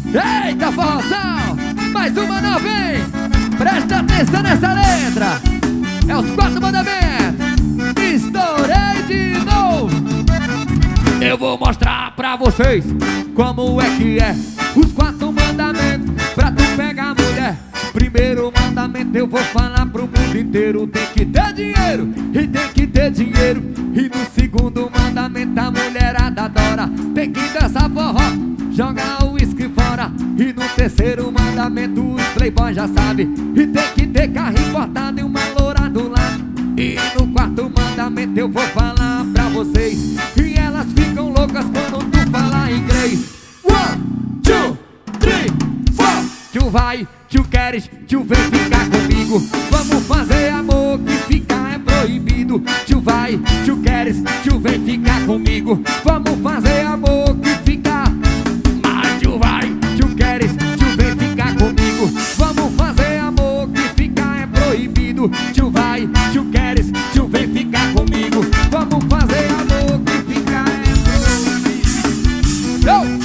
Eita, forrozão! Mais uma não vem! Presta atenção nessa letra! É os 4 mandamentos! Estourei de novo! Eu vou mostrar pra vocês como é que é os 4 mandamentos pra tu pegar a mulher. Primeiro mandamento eu vou falar pro mundo inteiro: tem que ter dinheiro e tem que ter dinheiro. E no segundo mandamento a mulherada adora: tem que dançar forró, jogar o uísque fora. E no terceiro mandamento os playboys já sabem: e tem que ter carro importado e uma loura do lado. E no quarto mandamento eu vou falar pra vocês, e elas ficam loucas quando tu falar inglês. 1, 2, 3, 4. Tu vai, tu queres, tu vem ficar comigo. Vamos fazer amor, que ficar é proibido. Tu vai, tu queres, tu vem ficar comigo. Vamos fazer amor, que ficar. Mas tu vai, tu queres, tu vem ficar comigo. Vamos fazer amor, que ficar é proibido. Tu vai, tu queres, tu vem ficar comigo. Vamos fazer amor, que ficar é proibido.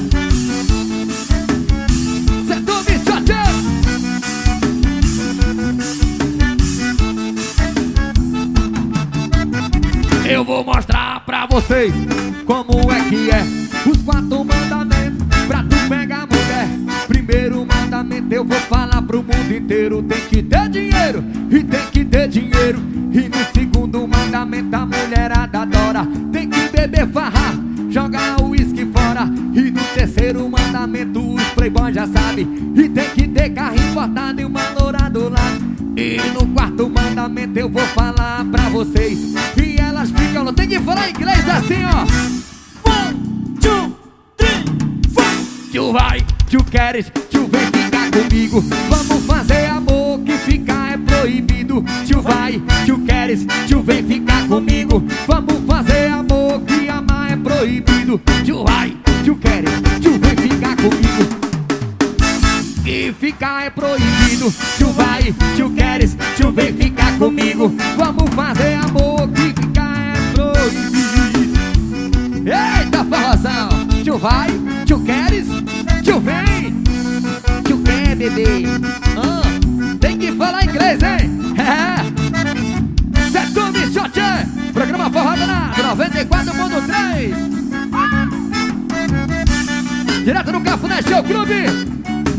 Eu vou mostrar pra vocês como é que é os 4 mandamentos pra tu pegar a mulher. Primeiro mandamento eu vou falar pro mundo inteiro: tem que ter dinheiro e tem que ter dinheiro. E no segundo mandamento a mulherada adora: tem que beber farra, jogar o uísque fora. E no terceiro mandamento os playboys já sabem: e tem que ter carro importado e uma loura do lado. E no quarto mandamento eu vou falar pra vocês, e elas ficam, não tem que falar inglês assim, ó. 1, 2, 3, 4. Tu vai, tu queres, tu vem ficar comigo. Vamos fazer amor, que ficar é proibido. Tu vai, tu queres, tu vem ficar comigo. Vamos fazer amor, que amar é proibido. Tu vai, tu queres, tu vem ficar comigo. E ficar é proibido. Tu vai, tu queres, tu vem ficar comigo. Vamos fazer amor, que ficar é proibido. Eita, forrozão! Tu vai, tu queres, tu vem, tu quer, bebê. Tem que falar inglês, hein? Certo, bichote! Programa Forró Danado 94.3. Direto no Cafuné Show Clube.